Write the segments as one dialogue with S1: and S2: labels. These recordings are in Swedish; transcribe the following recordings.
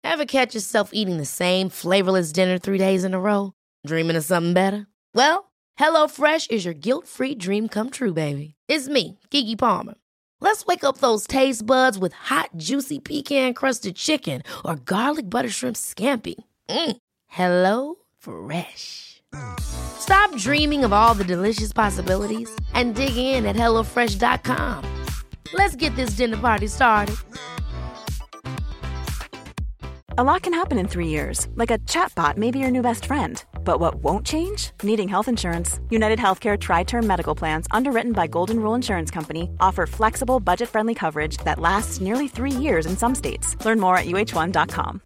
S1: Ever catch yourself eating the same flavorless dinner 3 days in a row? Dreaming of something better? Well, HelloFresh is your guilt-free dream come true, baby. It's me, Keke Palmer. Let's wake up those taste buds with hot, juicy pecan-crusted chicken or garlic butter shrimp scampi. Hello Fresh. Stop dreaming of all the delicious possibilities and dig in at HelloFresh.com. Let's get this dinner party started.
S2: A lot can happen in 3 years, like a chatbot may be your new best friend. But what won't change? Needing health insurance. United Healthcare Tri-Term Medical Plans, underwritten by Golden Rule Insurance Company, offer flexible, budget-friendly coverage that lasts nearly 3 years in some states. Learn more at uh1.com.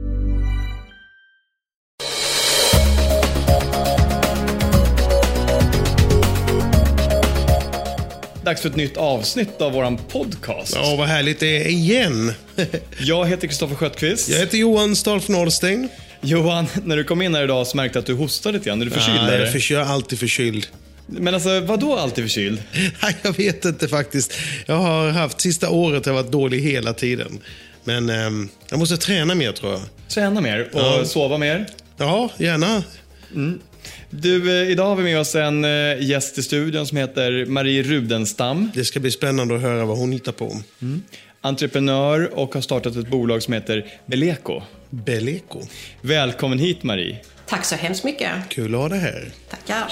S3: Dags för ett nytt avsnitt av våran podcast.
S4: Ja, vad härligt det är igen.
S3: Jag heter Kristoffer Sköttqvist.
S4: Jag heter Johan Stolf Nordsten.
S3: Johan, när du kom in här idag så märkte jag att du hostade lite grann. Är du förkyld?
S4: Jag är alltid förkyld.
S3: Men alltså, vadå alltid förkyld?
S4: Jag vet inte faktiskt. Jag har haft, sista året har varit dålig hela tiden. Men jag måste träna mer, tror jag.
S3: Träna mer och sova mer?
S4: Ja, gärna.
S3: Du, idag har vi med oss en gäst i studion som heter Marie Rudenstam.
S4: Det ska bli spännande att höra vad hon hittar på.
S3: Entreprenör och har startat ett bolag som heter Beleko.
S4: Beleko.
S3: Välkommen hit, Marie.
S5: Tack så hemskt mycket.
S4: Kul att ha det här.
S5: Tackar.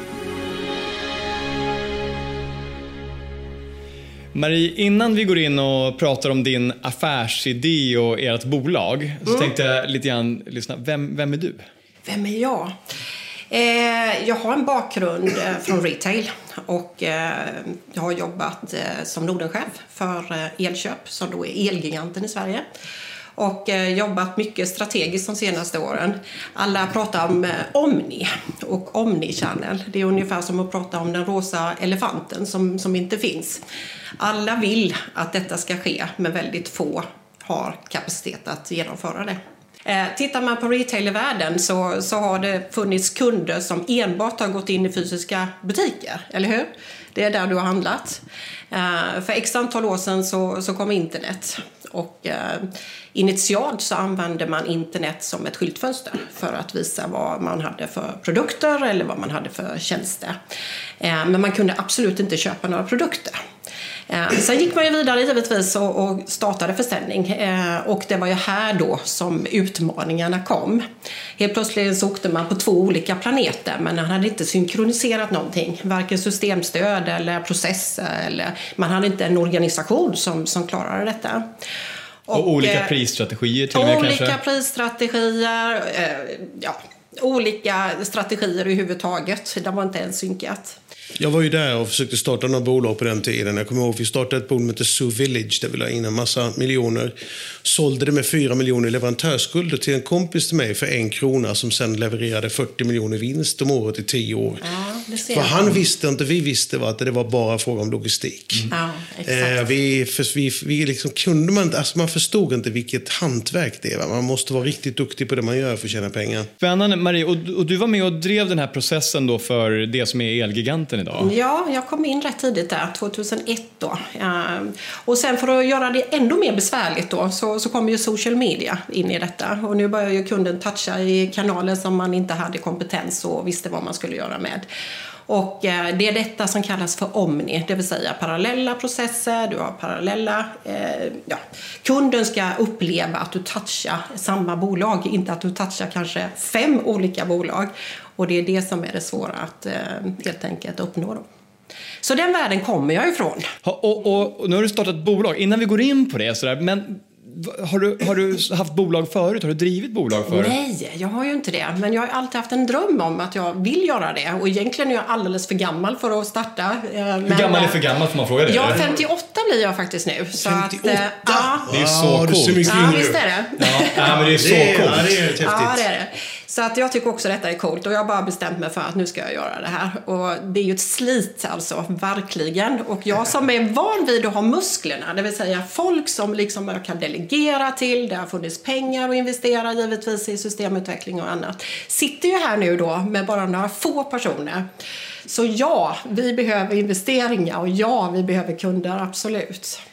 S3: Marie, innan vi går in och pratar om din affärsidé och ert bolag så tänkte jag lite grann lyssna. Vem är du?
S5: Vem är jag? Jag har en bakgrund från retail och jag har jobbat som Nordenchef för Elköp, som då är Elgiganten i Sverige. Och jobbat mycket strategiskt de senaste åren. Alla pratar om Omni och Omnichannel. Det är ungefär som att prata om den rosa elefanten som inte finns. Alla vill att detta ska ske, men väldigt få har kapacitet att genomföra det. Tittar man på retailvärlden så har det funnits kunder som enbart har gått in i fysiska butiker, eller hur? Det är där du har handlat. För x antal år sedan så kom internet. Och initialt så använde man internet som ett skyltfönster för att visa vad man hade för produkter eller vad man hade för tjänster. Men man kunde absolut inte köpa några produkter. Sen gick man ju vidare givetvis och startade försäljning. Och det var ju här då som utmaningarna kom. Helt plötsligt så åkte man på 2 olika planeter, men man hade inte synkroniserat någonting. Varken systemstöd eller processer, eller man hade inte en organisation som klarade detta.
S3: Och olika prisstrategier till och med kanske?
S5: Olika prisstrategier, olika strategier överhuvudtaget. Det var inte ens synkat.
S4: Jag var ju där och försökte starta några bolag på den tiden. Jag kommer ihåg att vi startade ett bolag som heter Zoo Village där vi la in en massa miljoner. Sålde det med 4 miljoner leverantörsskulder till en kompis till mig för 1 krona som sen levererade 40 miljoner vinst om året i 10 år.
S5: Ja, det ser
S4: Vad han visste inte, vi visste var att det var bara fråga om logistik.
S5: Ja, exakt.
S4: Vi liksom kunde man inte, alltså man förstod inte vilket hantverk det är. Man måste vara riktigt duktig på det man gör för att tjäna pengar.
S3: Spännande, Marie. Och du var med och drev den här processen då för det som är Elgiganten idag?
S5: Ja, jag kom in rätt tidigt där, 2001 då. Och sen för att göra det ännu mer besvärligt då så kom ju social media in i detta. Och nu börjar ju kunden toucha i kanaler som man inte hade kompetens och visste vad man skulle göra med. Och det är detta som kallas för Omni, det vill säga parallella processer, du har parallella, kunden ska uppleva att du touchar samma bolag, inte att du touchar kanske 5 olika bolag. Och det är det som är det svåra att helt enkelt uppnå då. Så den världen kommer jag ifrån.
S3: Och nu har du startat ett bolag. Innan vi går in på det sådär, men har du haft bolag förut? Har du drivit bolag förut?
S5: Nej, jag har ju inte det. Men jag har alltid haft en dröm om att jag vill göra det. Och egentligen är jag alldeles för gammal för att starta.
S3: Hur gammal är för gammal får man fråga det?
S5: Ja, 58 blir jag faktiskt nu. Så
S4: 58?
S3: Det är så coolt.
S5: Ja, visst är det.
S3: Ja, men det är så coolt.
S4: Ja, det är häftigt.
S5: Ja, det är det. Så att jag tycker också detta är coolt och jag har bara bestämt mig för att nu ska jag göra det här. Och det är ju ett slit alltså, verkligen. Och jag som är van vid att ha musklerna, det vill säga folk som liksom jag kan delegera till, det har funnits pengar att investera givetvis i systemutveckling och annat, sitter ju här nu då med bara några få personer. Så ja, vi behöver investeringar och ja, vi behöver kunder, absolut.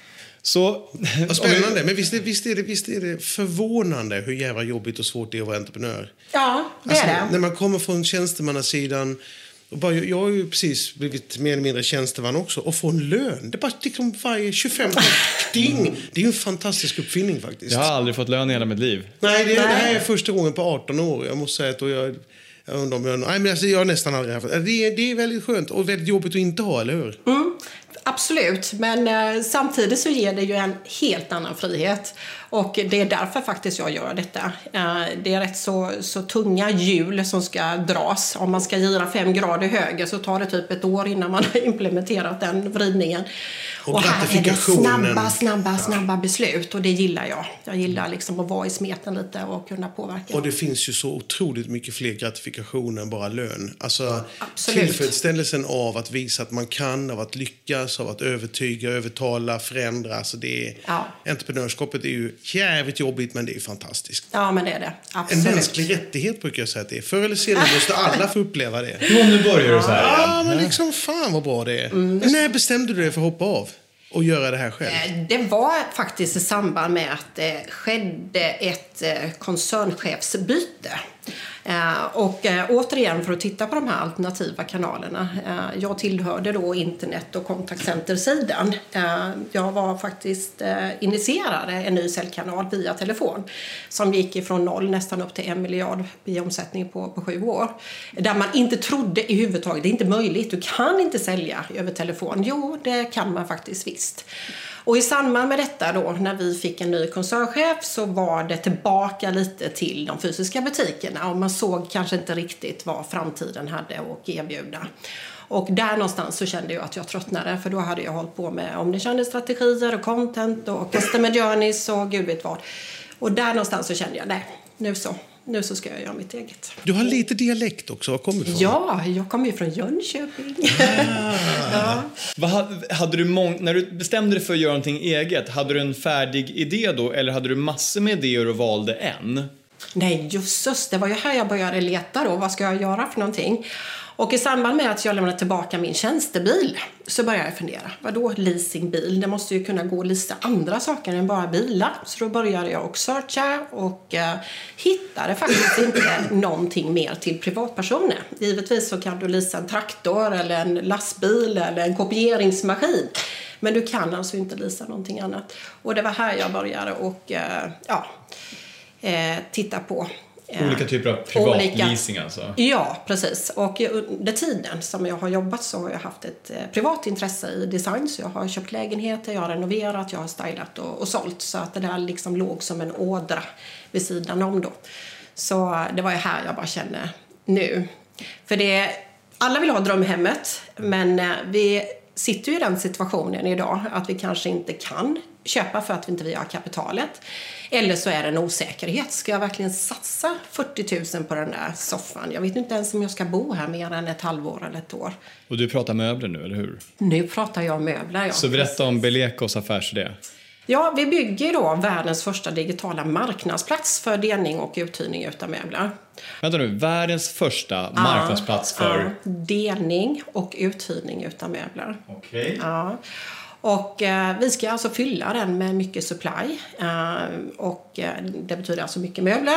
S3: Så,
S4: vad spännande, men visst är det förvånande hur jävla jobbigt och svårt det är att vara entreprenör.
S5: Ja, det är det.
S4: När man kommer från tjänstemannasidan, och jag har ju precis blivit mer eller mindre tjänsteman också, och få en lön. Det är bara liksom varje 25 ding. Det är ju en fantastisk uppfinning faktiskt.
S3: Jag har aldrig fått lön i hela mitt liv.
S4: Nej, det här är första gången på 18 år. Jag måste säga att jag undrar om jag har nästan aldrig haft det. Det är väldigt skönt och väldigt jobbigt att inte ha, eller hur?
S5: Absolut, men samtidigt så ger det ju en helt annan frihet. Och det är därför faktiskt jag gör detta. Det är rätt så tunga hjul som ska dras. Om man ska gira 5 grader höger så tar det typ ett år innan man har implementerat den vridningen. Och här är det snabba beslut, och det gillar jag. Jag gillar liksom att vara i smeten lite och kunna påverka.
S4: Och det finns ju så otroligt mycket fler gratifikationer än bara lön. Alltså
S5: absolut.
S4: Tillfredsställelsen av att visa att man kan, av att lyckas, av att övertyga, övertala, förändra. Alltså det är, entreprenörskapet är ju jävligt jobbigt, men det är fantastiskt.
S5: Ja, men det är det. Absolut.
S4: En mänsklig rättighet brukar jag säga att det är. Förr eller senare måste alla få uppleva det.
S3: Jo, nu börjar du så här igen.
S4: Ja, men liksom fan vad bra det är. När bestämde du dig för att hoppa av och göra det här själv?
S5: Det var faktiskt i samband med att det skedde ett koncernchefsbyte. Och återigen, för att titta på de här alternativa kanalerna. Jag tillhörde då internet- och kontaktcentersidan. Jag var faktiskt initierade en ny säljkanal via telefon. Som gick ifrån 0 nästan upp till 1 miljard i omsättning på 7 år. Där man inte trodde i huvudtaget, det är inte möjligt. Du kan inte sälja över telefon. Jo, det kan man faktiskt visst. Och i samband med detta då, när vi fick en ny koncernchef, så var det tillbaka lite till de fysiska butikerna. Och man såg kanske inte riktigt vad framtiden hade att erbjuda. Och där någonstans så kände jag att jag tröttnade. För då hade jag hållit på med omnichannel-strategier och content och customer journeys och gud vet vad. Och där någonstans så kände jag, nej, nu så ska jag göra mitt eget.
S4: Du har lite dialekt också, var kommer du ifrån?
S5: Ja, jag kommer ju från Jönköping. Ja.
S3: Hade du när du bestämde dig för att göra någonting eget, hade du en färdig idé då, eller hade du massor med idéer och valde en?
S5: Nej, just det var ju här jag började leta då. Vad ska jag göra för någonting? Och i samband med att jag lämnade tillbaka min tjänstebil så började jag fundera. Vadå leasingbil? Det måste ju kunna gå att lista andra saker än bara bilar. Så då började jag också searcha och hittade faktiskt inte någonting mer till privatpersoner. Givetvis så kan du leasa en traktor eller en lastbil eller en kopieringsmaskin. Men du kan alltså inte leasa någonting annat. Och det var här jag började och titta på.
S3: Olika typer av privatleasing alltså?
S5: Ja, precis. Och under tiden som jag har jobbat så har jag haft ett privat intresse i design. Så jag har köpt lägenheter, jag har renoverat, jag har stylat och sålt. Så att det där liksom låg som en ådra vid sidan om då. Så det var ju här jag bara kände nu. För alla vill ha drömhemmet, men vi sitter ju i den situationen idag att vi kanske inte kan köpa för att vi inte har kapitalet. Eller så är det en osäkerhet. Ska jag verkligen satsa 40 000 på den där soffan? Jag vet inte ens om jag ska bo här mer än ett halvår eller ett år.
S3: Och du pratar möbler nu, eller hur?
S5: Nu pratar jag möbler, ja.
S3: Så berätta om Belekos affärsidé.
S5: Ja, vi bygger då världens första digitala marknadsplats för delning och uthyrning utav möbler.
S3: Vänta nu, världens första marknadsplats för...
S5: delning och uthyrning utav möbler.
S3: Okej.
S5: Ja. Och vi ska alltså fylla den med mycket supply. Och det betyder alltså mycket möbler.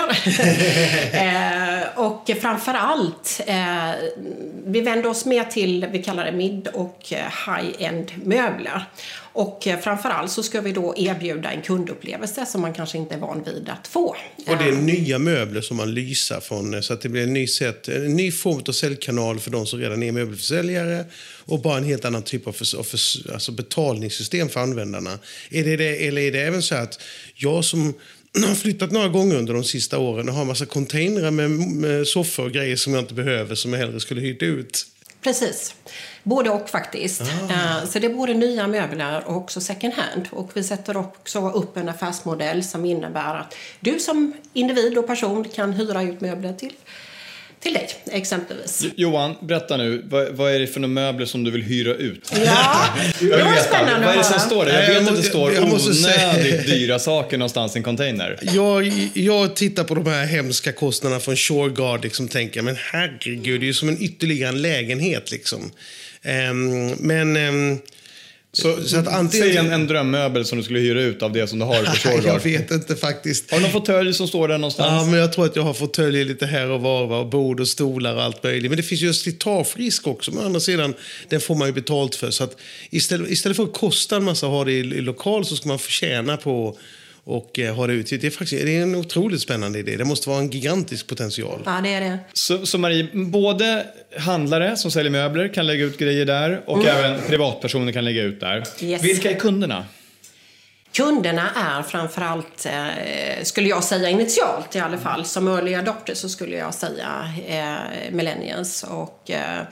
S5: Och framförallt, vi vänder oss mer till, vi kallar det mid- och high-end möbler. Och framförallt så ska vi då erbjuda en kundupplevelse som man kanske inte är van vid att få.
S4: Och det är nya möbler som man lysar från, så att det blir en ny form av säljkanal för de som redan är möbelförsäljare och bara en helt annan typ av alltså betalningssystem för användarna. Eller är det även så att jag som har flyttat några gånger under de sista åren och har en massa containrar med soffor och grejer som jag inte behöver, som jag hellre skulle hyrt ut?
S5: Precis. Både och faktiskt. Så det är både nya möbler och också second hand. Och vi sätter också upp en affärsmodell som innebär att du som individ och person kan hyra ut möbler till dig, exempelvis.
S3: Johan, berätta nu. Vad är det för några möbler som du vill hyra ut?
S5: Ja, det var spännande.
S3: Vad är det som står där? Jag vet att det står onödigt dyra saker någonstans i en container.
S4: Jag tittar på de här hemska kostnaderna från Shurgard liksom, tänker, men herregud, det är ju som en ytterligare lägenhet liksom.
S3: Så att antingen en drömmöbel som du skulle hyra ut av det som du har på Shurgard.
S4: Jag vet inte faktiskt.
S3: Har du någon fåtölj som står där någonstans?
S4: Ja, men jag tror att jag har fåtöljer lite här och var, och bord och stolar och allt möjligt. Men det finns ju en slitagerisk också. Men å andra sidan, den får man ju betalt för. Så att istället för att kosta en massa att ha det i lokal, så ska man förtjäna på och ha det ut. Det är en otroligt spännande idé. Det måste vara en gigantisk potential.
S5: Ja, det är det.
S3: Så Marie, både handlare som säljer möbler kan lägga ut grejer där och även privatpersoner kan lägga ut där.
S5: Yes.
S3: Vilka är kunderna?
S5: Kunderna är framförallt, skulle jag säga initialt i alla fall, som early adopter så skulle jag säga millennials, och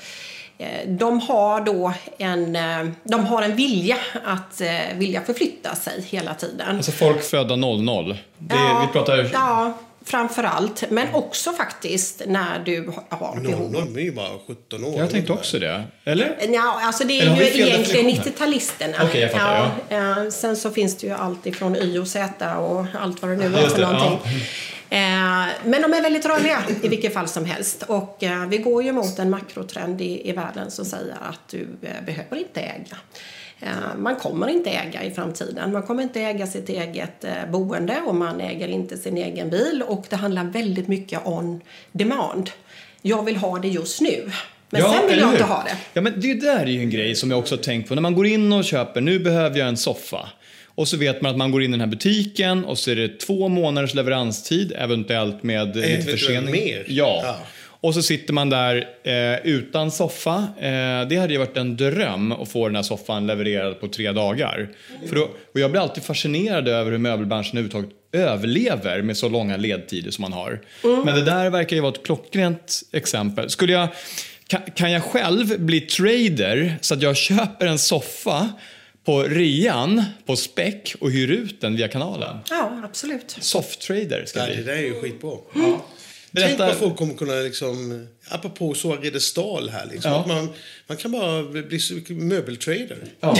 S5: de har då en vilja att vilja förflytta sig hela tiden.
S3: Alltså folk födda 00. Vi pratar...
S5: Ja, framförallt. Men också faktiskt när du har behov.
S4: De är ju bara 17 år.
S3: Jag tänkte också det. Eller?
S5: Ja, alltså det är ju egentligen 90-talisterna.
S3: Okej, jag fattar, ja.
S5: Sen så finns det ju allt ifrån Y och Z och allt vad det nu är för någonting. Ja. Men de är väldigt rörliga i vilket fall som helst. Och vi går ju mot en makrotrend i världen som säger att du behöver inte äga. Man kommer inte äga i framtiden. Man kommer inte äga sitt eget boende och man äger inte sin egen bil. Och det handlar väldigt mycket on demand. Jag vill ha det just nu. Men sen vill jag inte ha det.
S3: Ja, men det där är ju en grej som jag också har tänkt på. När man går in och köper, nu behöver jag en soffa. Och så vet man att man går in i den här butiken och så är det 2 månaders leveranstid, eventuellt med lite försening.
S4: Mer?
S3: Ja. Och så sitter man där utan soffa. Det hade ju varit en dröm att få den här soffan levererad på 3 dagar. Och jag blir alltid fascinerad över hur möbelbranschen överhuvudtaget överlever med så långa ledtider som man har. Men det där verkar ju vara ett klockrent exempel. Kan jag själv bli trader så att jag köper en soffa på rean, på spec och hyr ut den via kanalen?
S5: Ja, absolut.
S3: Soft-trader ska bli.
S4: Det där är ju skitbra.
S3: Ja.
S4: Tänk vad folk kommer kunna liksom, apropå så Redestal här liksom, att man kan bara bli möbeltrader.
S3: Ja.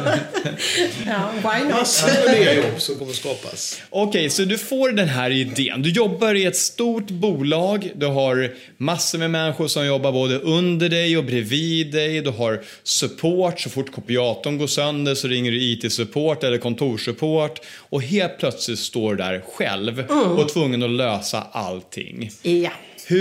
S5: Ja, why not?
S4: Massor med nya jobb som kommer skapas.
S3: Okej, så du får den här idén. Du jobbar i ett stort bolag. Du har massor med människor som jobbar både under dig och bredvid dig. Du har support. Så fort kopiatorn går sönder så ringer du IT-support eller kontorssupport. Och helt plötsligt står du där själv och tvungen att lösa allting.
S5: Ja.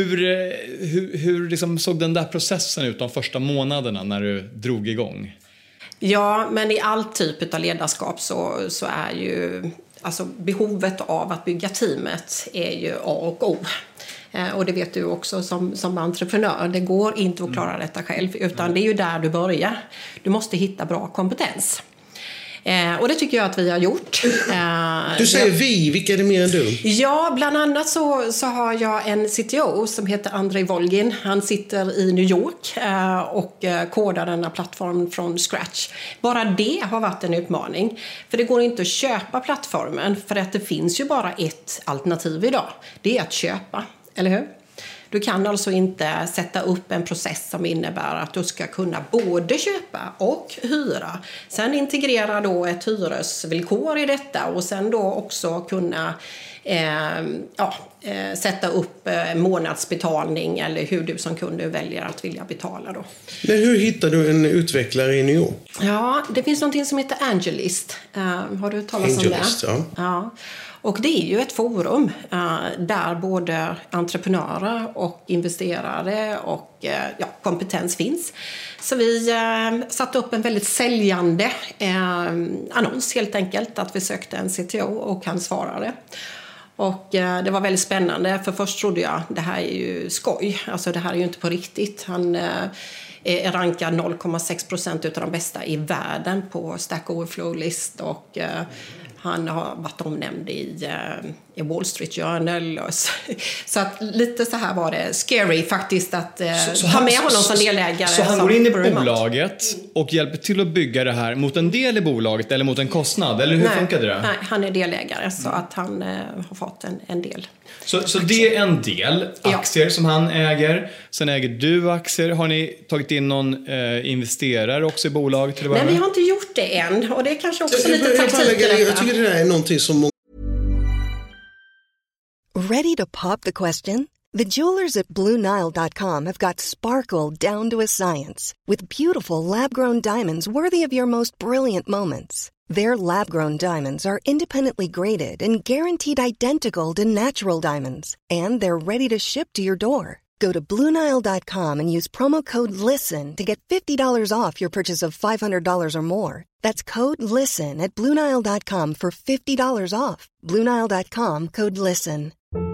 S3: Hur liksom såg den där processen ut de första månaderna när du drog igång?
S5: Ja, men i all typ av ledarskap så är ju alltså behovet av att bygga teamet är ju A och O. Och det vet du också som entreprenör. Det går inte att klara detta själv, utan det är ju där du börjar. Du måste hitta bra kompetens. Och det tycker jag att vi har gjort.
S4: Du säger vi, vilka är det mer än du?
S5: Ja, bland annat så har jag en CTO som heter Andrei Volgin. Han sitter i New York och kodar denna plattform från scratch. Bara det har varit en utmaning. För det går inte att köpa plattformen, för att det finns ju bara ett alternativ idag. Det är att köpa, eller hur? Du kan alltså inte sätta upp en process som innebär att du ska kunna både köpa och hyra. Sen integrera då ett hyresvillkor i detta och sen då också kunna sätta upp månadsbetalning eller hur du som kund väljer att vilja betala då.
S4: Men hur hittar du en utvecklare i New York?
S5: Ja, det finns någonting som heter Angelist. Har du talat om det? Ja. Och det är ju ett forum där både entreprenörer och investerare och kompetens finns. Så vi satte upp en väldigt säljande annons helt enkelt, att vi sökte en CTO och han svarade. Och det var väldigt spännande, för först trodde jag det här är ju skoj, alltså det här är ju inte på riktigt. Han är rankad 0,6% utav de bästa i världen på Stack Overflow-list och han har varit omnämnd i Wall Street Journal. Så att lite så här var det scary faktiskt att ha med honom som delägare.
S3: Så han går in i bolaget och hjälper till att bygga det här mot en del i bolaget eller mot en kostnad? Eller hur funkade det?
S5: Nej, han är delägare så att han har fått en del.
S3: Så det är en del aktier som han äger. Sen äger du aktier. Har ni tagit in någon investerare också i bolaget? Till
S5: Nej, vi har inte gjort det än. Och det är kanske också lite taktik.
S4: Jag tycker det där är någonting som...
S6: Ready to pop the question? The jewelers at BlueNile.com have got sparkle down to a science with beautiful lab-grown diamonds worthy of your most brilliant moments. Their lab-grown diamonds are independently graded and guaranteed identical to natural diamonds, and they're ready to ship to your door. Go to BlueNile.com and use promo code LISTEN to get $50 off your purchase of $500 or more. That's code LISTEN at BlueNile.com for $50 off. BlueNile.com, code LISTEN.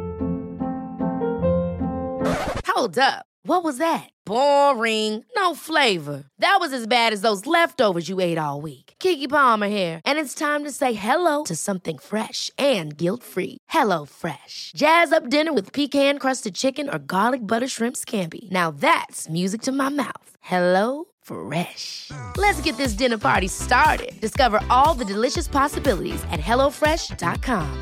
S1: Hold up. What was that? Boring. No flavor. That was as bad as those leftovers you ate all week. Keke Palmer here, and it's time to say hello to something fresh and guilt-free. Hello Fresh. Jazz up dinner with pecan-crusted chicken or garlic butter shrimp scampi. Now that's music to my mouth. Hello Fresh. Let's get this dinner party started. Discover all the delicious possibilities at hellofresh.com.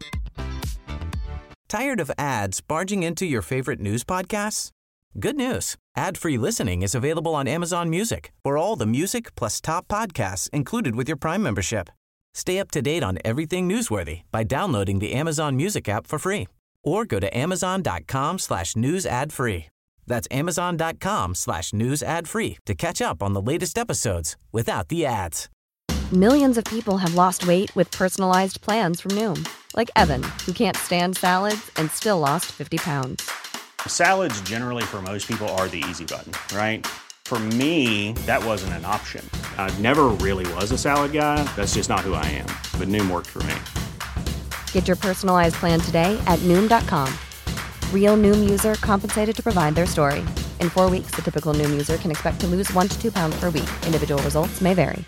S7: Tired of ads barging into your favorite news podcasts? Good news. Ad-free listening is available on Amazon Music for all the music plus top podcasts included with your Prime membership. Stay up to date on everything newsworthy by downloading the Amazon Music app for free or go to amazon.com/news ad free. That's amazon.com/news ad free to catch up on the latest episodes without the ads.
S8: Millions of people have lost weight with personalized plans from Noom. Like Evan, who can't stand salads and still lost 50 pounds.
S9: Salads generally for most people are the easy button, right? For me, that wasn't an option. I never really was a salad guy. That's just not who I am. But Noom worked for me.
S8: Get your personalized plan today at Noom.com. Real Noom user compensated to provide their story. In 4 weeks, the typical Noom user can expect to lose 1 to 2 pounds per week. Individual results may vary.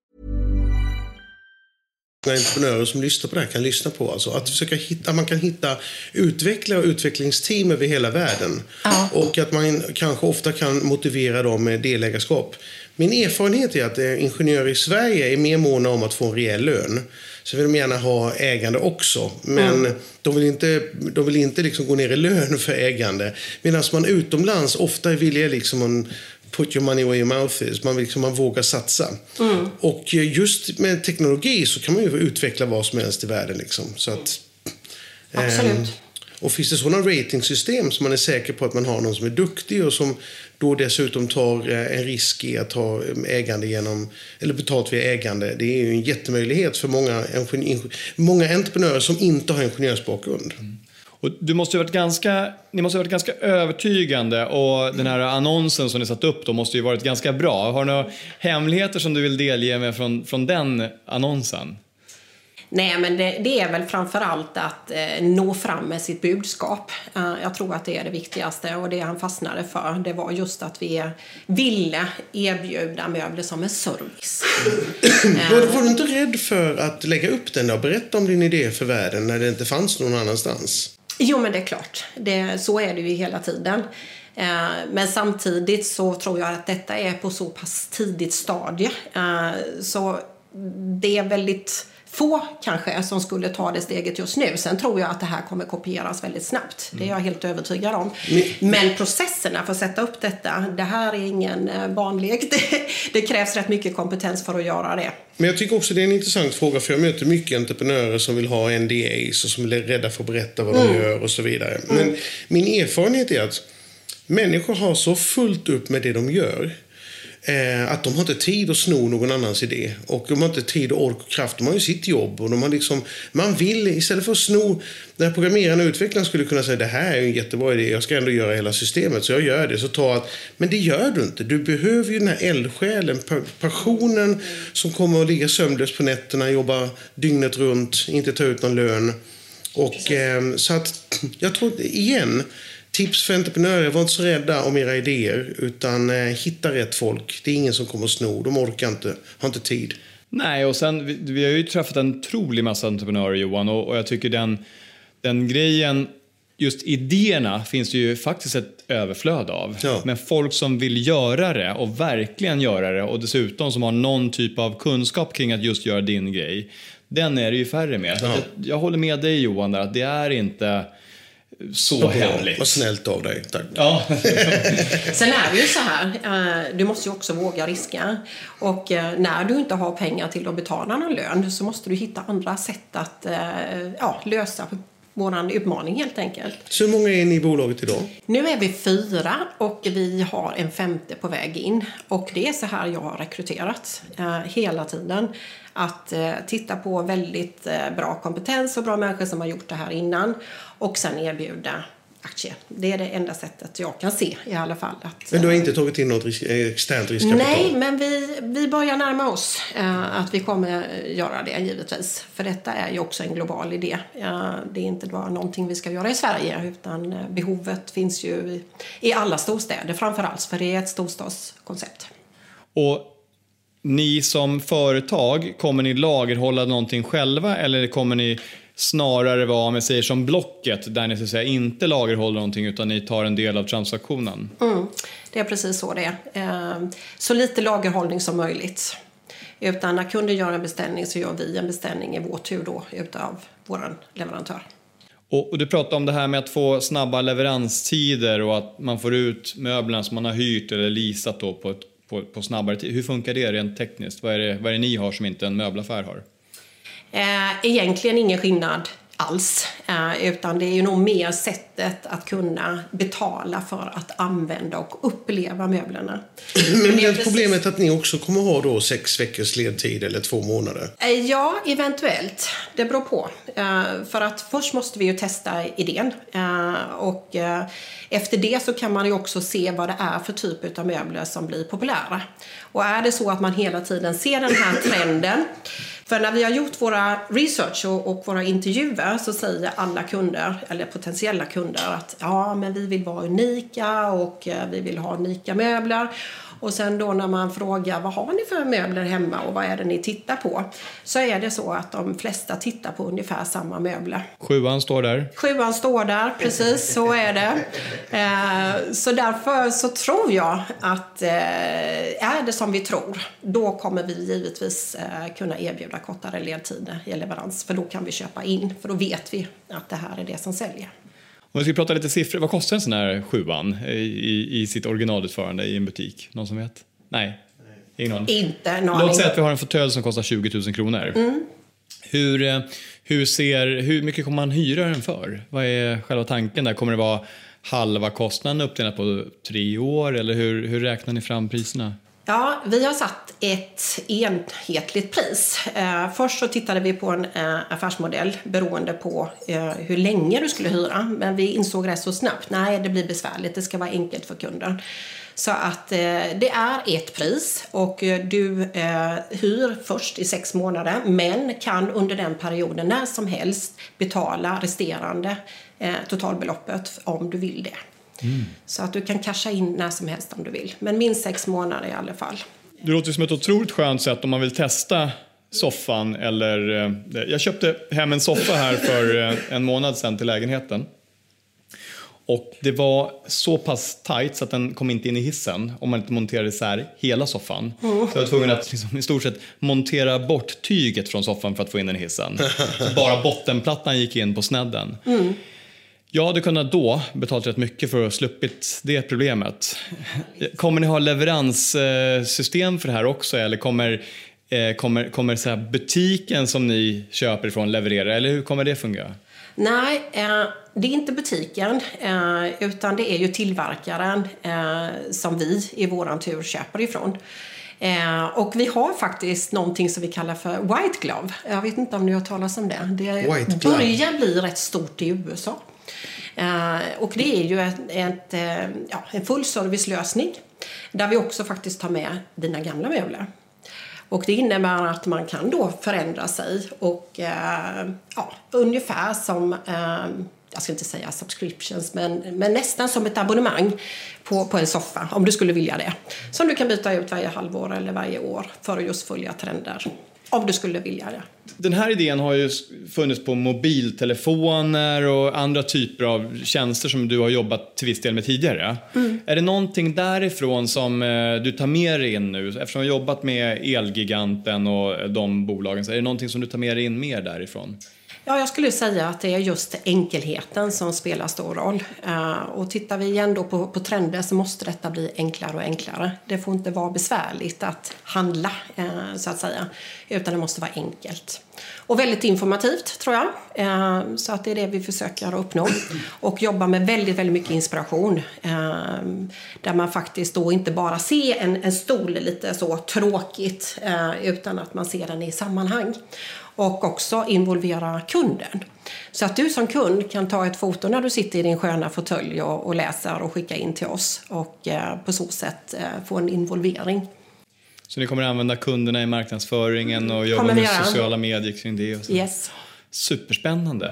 S4: Entreprenörer som lyssnar på det här kan lyssna på. Alltså att försöka hitta, man kan hitta utvecklare och utvecklingsteam över hela världen. Ja. Och att man kanske ofta kan motivera dem med delägarskap. Min erfarenhet är att ingenjörer i Sverige är mer måna om att få en rejäl lön. Så vill de gärna ha ägande också. Men de vill inte liksom gå ner i lön för ägande. Medan man utomlands ofta är villiga liksom put your money where your mouth is. Man vågar satsa. Och just med teknologi så kan man ju utveckla vad som helst i världen. Liksom. Så att,
S5: absolut.
S4: Och finns det sådana ratingsystem som man är säker på att man har någon som är duktig och som då dessutom tar en risk i att ha ägande eller betalt via ägande. Det är ju en jättemöjlighet för många entreprenörer som inte har ingenjörsbakgrund.
S3: Och ni måste ha varit ganska övertygande, och den här annonsen som ni satt upp då måste ju varit ganska bra. Har du några hemligheter som du vill delge med från den annonsen?
S5: Nej, men det är väl framförallt att nå fram med sitt budskap. Jag tror att det är det viktigaste, och det han fastnade för, det var just att vi ville erbjuda möbler som en service.
S4: Var du inte rädd för att lägga upp den och berätta om din idé för världen när det inte fanns någon annanstans? Jo,
S5: men det är klart. Så är det ju hela tiden. Men samtidigt så tror jag att detta är på så pass tidigt stadie. Så det är väldigt få kanske som skulle ta det steget just nu. Sen tror jag att det här kommer kopieras väldigt snabbt. Det är jag helt övertygad om. Men processerna för att sätta upp detta, det här är ingen barnlek. Det krävs rätt mycket kompetens för att göra det.
S4: Men jag tycker också det är en intressant fråga, för jag möter mycket entreprenörer som vill ha NDAs och som är rädda för att berätta vad de gör och så vidare. Men min erfarenhet är att människor har så fullt upp med det de gör att de har inte tid att sno någon annans idé, och de har inte tid och ork och kraft. De har ju sitt jobb, och de har liksom, man vill istället för att sno, när programmerarna och utvecklaren skulle kunna säga det här är en jättebra idé, jag ska ändå göra hela systemet, så jag gör det, så men det gör du inte. Du behöver ju den här eldsjälen, passionen som kommer att ligga sömnlös på nätterna, jobba dygnet runt, inte ta ut någon lön. Och så att jag tror igen, tips för entreprenörer, var inte så rädda om era idéer, utan hitta rätt folk. Det är ingen som kommer att sno, de orkar inte, har inte tid.
S3: Nej, och sen vi har ju träffat en otrolig massa entreprenörer, Johan, och jag tycker den grejen, just idéerna finns det ju faktiskt ett överflöd av. Ja. Men folk som vill göra det och verkligen göra det, och dessutom som har någon typ av kunskap kring att just göra din grej, den är det ju färre med. Så jag håller med dig, Johan, där, att det är inte så hemligt.
S4: Vad snällt av dig, tack.
S3: Ja.
S5: Sen är det ju så här, du måste ju också våga riska. Och när du inte har pengar till att betala någon lön, så måste du hitta andra sätt att lösa våran utmaning helt enkelt.
S4: Så hur många är ni i bolaget idag?
S5: Nu är vi 4 och vi har en 5:e på väg in. Och det är så här jag har rekryterat hela tiden. Att titta på väldigt bra kompetens och bra människor som har gjort det här innan. Och sen erbjuda aktier. Det är det enda sättet jag kan se i alla fall.
S4: Men du har inte tagit in något externt riskkapital?
S5: Nej, men vi börjar närma oss att vi kommer göra det givetvis. För detta är ju också en global idé. Det är inte bara någonting vi ska göra i Sverige, utan behovet finns ju i alla storstäder framförallt, för det är ett storstadskoncept.
S3: Och ni som företag, kommer ni lagerhålla någonting själva eller kommer ni snarare vara, med säger som Blocket, där ni så att säga inte lagerhåller någonting utan ni tar en del av transaktionen?
S5: Det är precis så det är. Så lite lagerhållning som möjligt. Utan när kunden gör en beställning så gör vi en beställning i vår tur då utav vår leverantör.
S3: Och du pratar om det här med att få snabba leveranstider och att man får ut möblerna som man har hyrt eller leasat då på snabbare tid. Hur funkar det rent tekniskt? Vad är det ni har som inte en möbelaffär har?
S5: Egentligen ingen skillnad alls, utan det är ju nog mer sättet att kunna betala för att använda och uppleva möblerna.
S4: Men det är problemet att ni också kommer ha då 6 veckors ledtid eller 2 månader?
S5: Ja, eventuellt. Det beror på. För att först måste vi ju testa idén. Och efter det så kan man ju också se vad det är för typ av möbler som blir populära. Och är det så att man hela tiden ser den här trenden. För när vi har gjort våra research och våra intervjuer så säger alla kunder, eller potentiella kunder, att ja, men vi vill vara unika och vi vill ha unika möbler. Och sen då när man frågar vad har ni för möbler hemma och vad är det ni tittar på, så är det så att de flesta tittar på ungefär samma möbler.
S3: 7:an står där.
S5: 7:an står där, precis så är det. Så därför så tror jag att är det som vi tror, då kommer vi givetvis kunna erbjuda kortare ledtider i leverans. För då kan vi köpa in, för då vet vi att det här är det som säljer.
S3: Om vi ska prata lite siffror, vad kostar en sån här 7:an i sitt originalutförande i en butik? Någon som vet? Nej. Ingen
S5: Inte någon.
S3: Låt säga att vi har en fåtölj som kostar 20 000 kronor. Hur mycket kommer man hyra den för? Vad är själva tanken där? Kommer det vara halva kostnaden uppdelat på 3 år? Eller hur räknar ni fram priserna?
S5: Ja, vi har satt ett enhetligt pris. Först så tittade vi på en affärsmodell beroende på hur länge du skulle hyra. Men vi insåg rätt så snabbt, nej det blir besvärligt, det ska vara enkelt för kunden. Så att det är ett pris och du hyr först i 6 månader men kan under den perioden när som helst betala resterande totalbeloppet om du vill det. Så att du kan casha in när som helst om du vill. Men minst 6 månader i alla fall.
S3: Det låter som ett otroligt skönt sätt om man vill testa soffan. Jag köpte hem en soffa här för en månad sedan till lägenheten. Och det var så pass tajt så att den kom inte in i hissen om man inte monterade isär hela soffan. Så jag var tvungen att i stort sett montera bort tyget från soffan för att få in den i hissen. Så bara bottenplattan gick in på snedden. Jag hade kunnat då betalt rätt mycket för att sluppit det problemet. Kommer ni ha leveranssystem för det här också? Eller kommer så här butiken som ni köper ifrån leverera? Eller hur kommer det fungera?
S5: Nej, det är inte butiken utan det är ju tillverkaren som vi i våran tur köper ifrån. Och vi har faktiskt någonting som vi kallar för White Glove. Jag vet inte om ni har talat om det. Det börjar bli rätt stort i USA. Och det är ju en fullservicelösning där vi också faktiskt tar med dina gamla möbler. Och det innebär att man kan då förändra sig och ungefär som, jag ska inte säga subscriptions, men nästan som ett abonnemang på en soffa om du skulle vilja det. Som du kan byta ut varje halvår eller varje år för att just följa trender. Om du skulle vilja det.
S3: Den här idén har ju funnits på mobiltelefoner och andra typer av tjänster som du har jobbat till viss del med tidigare. Är det någonting därifrån som du tar med dig in nu? Eftersom du har jobbat med Elgiganten och de bolagen, så är det någonting som du tar med dig in mer därifrån?
S5: Ja, jag skulle säga att det är just enkelheten som spelar stor roll. Och tittar vi igen då på trender så måste detta bli enklare och enklare. Det får inte vara besvärligt att handla, så att säga, utan det måste vara enkelt. Och väldigt informativt, tror jag. Så att det är det vi försöker uppnå. Och jobba med väldigt, väldigt mycket inspiration. Där man faktiskt då inte bara ser en stol lite så tråkigt, utan att man ser den i sammanhang. Och också involvera kunden. Så att du som kund kan ta ett foto när du sitter i din sköna fåtölj och läser och skicka in till oss. Och på så sätt få en involvering.
S3: Så ni kommer att använda kunderna i marknadsföringen och jobba med sociala medier kring det? Och så.
S5: Yes.
S3: Superspännande.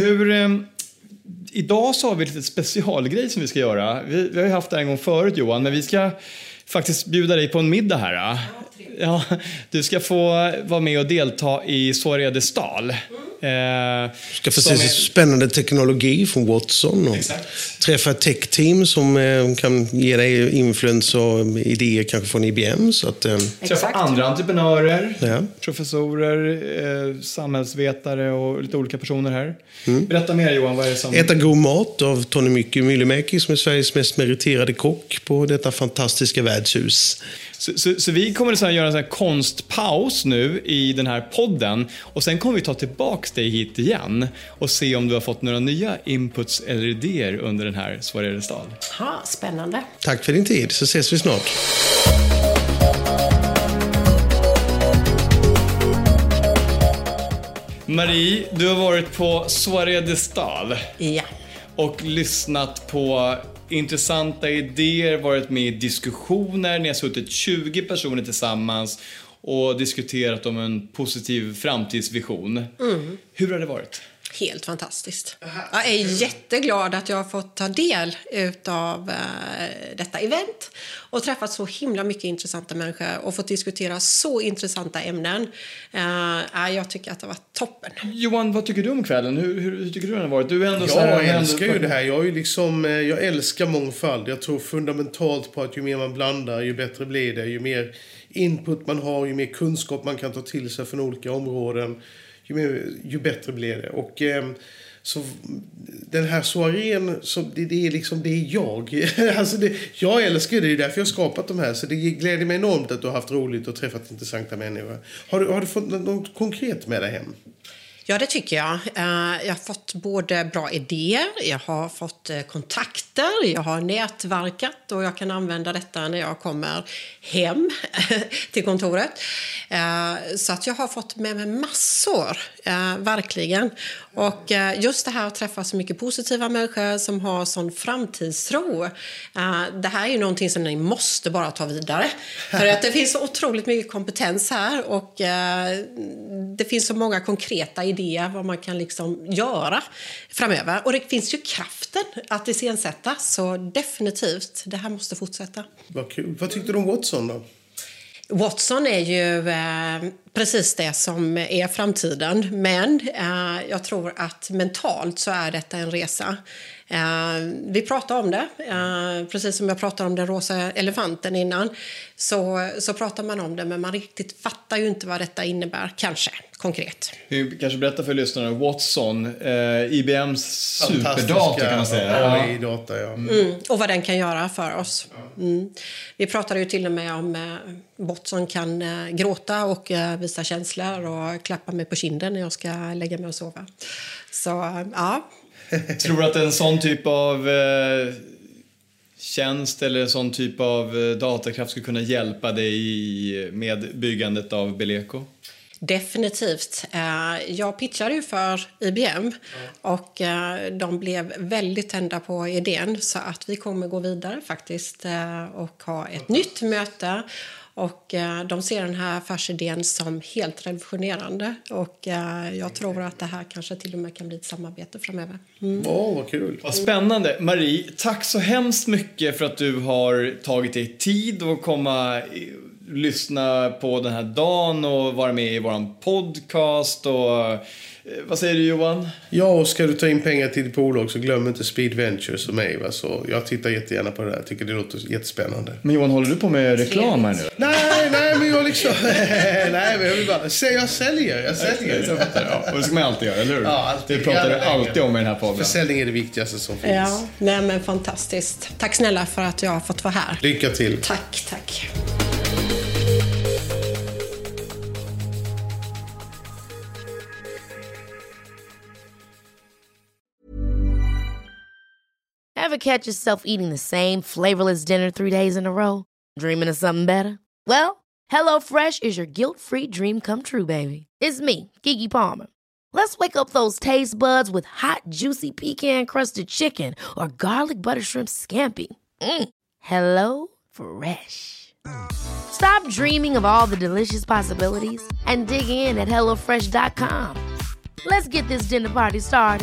S3: Idag så har vi lite specialgrej som vi ska göra. Vi har ju haft det en gång förut, Johan, men vi ska faktiskt bjuda dig på en middag här. Ja, du ska få vara med och delta i Soirée de Stahl.
S4: Ska få se spännande teknologi från Watson och träffa ett tech-team som kan ge dig influens och idéer kanske från IBM. Så att,
S3: träffa andra entreprenörer, professorer, samhällsvetare och lite olika personer här. Berätta mer, Johan, vad är det som...
S4: Äta god mat av Tony Myllymäki som är Sveriges mest meriterade kock på detta fantastiska värdshus.
S3: Så vi kommer att göra en sån här konstpaus nu i den här podden och sen kommer vi ta tillbaka dig hit igen och se om du har fått några nya inputs eller idéer under den här Soirée de Stahl.
S5: Spännande.
S4: Tack för din tid, så ses vi snart.
S3: Marie, du har varit på Soirée de Stahl.
S5: Ja.
S3: Och lyssnat på intressanta idéer, varit med i diskussioner. Ni har suttit 20 personer tillsammans och diskuterat om en positiv framtidsvision. Hur har det varit?
S5: Helt fantastiskt. Jag är jätteglad att jag har fått ta del av detta event och träffat så himla mycket intressanta människor och fått diskutera så intressanta ämnen. Jag tycker att det var toppen.
S3: Johan, vad tycker du om kvällen? Hur tycker du den har varit? Du är ändå
S4: jag älskar ju det här. Jag älskar mångfald. Jag tror fundamentalt på att ju mer man blandar, ju bättre blir det. Ju mer input man har, ju mer kunskap man kan ta till sig från olika områden, ju bättre blir det. Och så den här soirén, så det är liksom, det är jag. Alltså jag älskar det, det är därför jag har skapat de här. Så det gläder mig enormt att du har haft roligt och träffat intressanta människor. Har du fått något konkret med dig hem?
S5: Ja, det tycker jag. Jag har fått både bra idéer, jag har fått kontakter, jag har nätverkat och jag kan använda detta när jag kommer hem till kontoret. Så att jag har fått med mig massor, verkligen. Och just det här att träffa så mycket positiva människor som har sån framtidstro. Det här är ju någonting som ni måste bara ta vidare. För att det finns så otroligt mycket kompetens här och det finns så många konkreta idéer vad man kan liksom göra framöver. Och det finns ju kraften att iscensätta, så definitivt, det här måste fortsätta.
S4: Vad kul. Vad tyckte du om Watson då?
S5: Watson är ju precis det som är framtiden, men jag tror att mentalt så är detta en resa. Vi pratar om det, precis som jag pratade om den rosa elefanten innan, så pratar man om det, men man riktigt fattar ju inte vad detta innebär, kanske konkret.
S3: Vi kanske berätta för lyssnarna, Watson, IBMs superdator kan man säga.
S4: AI-data, ja.
S5: Och vad den kan göra för oss. Vi pratade ju till och med om Watson kan gråta och visa känslor och klappa mig på kinden när jag ska lägga mig och sova. Så, ja.
S3: Tror du att en sån typ av tjänst eller en sån typ av datakraft skulle kunna hjälpa dig med byggandet av Beleco?
S5: Definitivt. Jag pitchade ju för IBM och de blev väldigt tända på idén, så att vi kommer gå vidare faktiskt och ha ett nytt möte. Och de ser den här affärsidén som helt revolutionerande. Och jag tror att det här kanske till och med kan bli ett samarbete framöver.
S4: Vad kul.
S3: Vad spännande. Marie, tack så hemskt mycket för att du har tagit dig tid att komma lyssna på den här dagen och vara med i våran podcast. Och vad säger du, Johan?
S4: Ja, och ska du ta in pengar till ditt bolag så glöm inte Speed Ventures och mig. Va? Så jag tittar jättegärna på det här. Jag tycker det låter jättespännande.
S3: Men Johan, håller du på med reklam här nu?
S4: Nej, men jag liksom. Nej, men jag vill bara säga jag säljer.
S3: Ja, och det ska man alltid göra, eller hur?
S4: Ja, alltid.
S3: Det pratar du alltid om i den här podden.
S4: Försäljning är det viktigaste som finns.
S5: Ja, nej men fantastiskt. Tack snälla för att jag har fått vara här.
S4: Lycka till.
S5: Tack.
S1: Ever catch yourself eating the same flavorless dinner 3 days in a row? Dreaming of something better? Well, HelloFresh is your guilt-free dream come true, baby. It's me, Keke Palmer. Let's wake up those taste buds with hot, juicy pecan-crusted chicken or garlic butter shrimp scampi. Hello Fresh. Stop dreaming of all the delicious possibilities and dig in at HelloFresh.com. Let's get this dinner party started.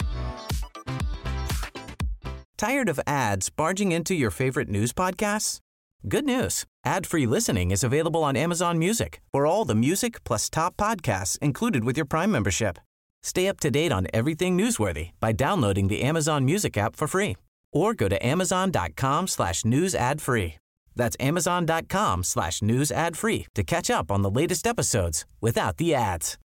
S7: Tired of ads barging into your favorite news podcasts? Good news. Ad-free listening is available on Amazon Music for all the music plus top podcasts included with your Prime membership. Stay up to date on everything newsworthy by downloading the Amazon Music app for free or go to amazon.com/news ad free. That's amazon.com/news ad free to catch up on the latest episodes without the ads.